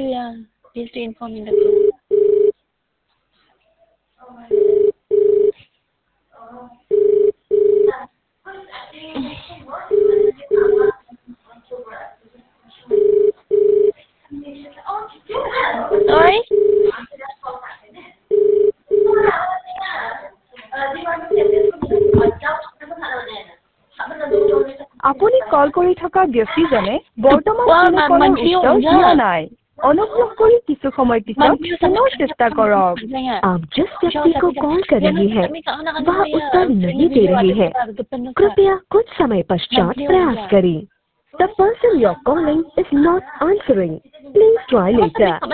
chưa? Please inform in the group. Oi? আপুনি call কৰি থকা ব্যক্তিজনে বৰ্তমান কোনো কলৰ উত্তৰ দিয়া নাই। অনুগ্ৰহ কৰি কিছু সময় পিছত পুনৰ চেষ্টা কৰক। आप जिस व्यक्ति को कॉल कर रही हैं, वह उत्तर नहीं दे रही है। कृपया कुछ समय पश्चात प्रयास करें। The person you're calling is not answering. Please try later.